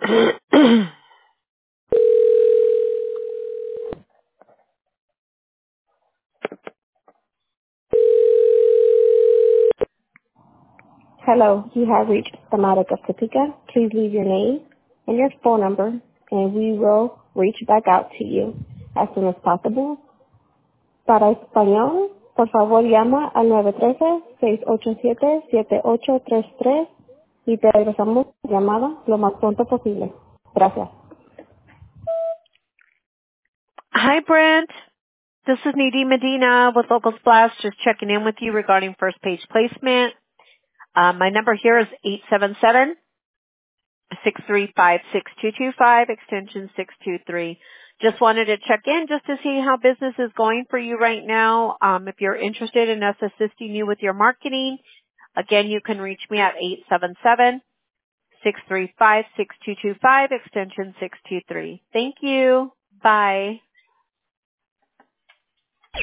Hello, you have reached Thematic of Topeka. Please leave your name and your phone number, and we will reach back out to you as soon as possible. Para español, por favor llama al 913-687-7833 y te regresamos la llamada lo más pronto posible. Gracias. Hi, Brent. This is Nadine Medina with Local Splash, just checking in with you regarding first page placement. My number here is 877-635-6225, extension 623. Just wanted to check in just to see how business is going for you right now. If you're interested in us assisting you with your marketing, again, you can reach me at 877-635-6225, extension 623. Thank you. Bye.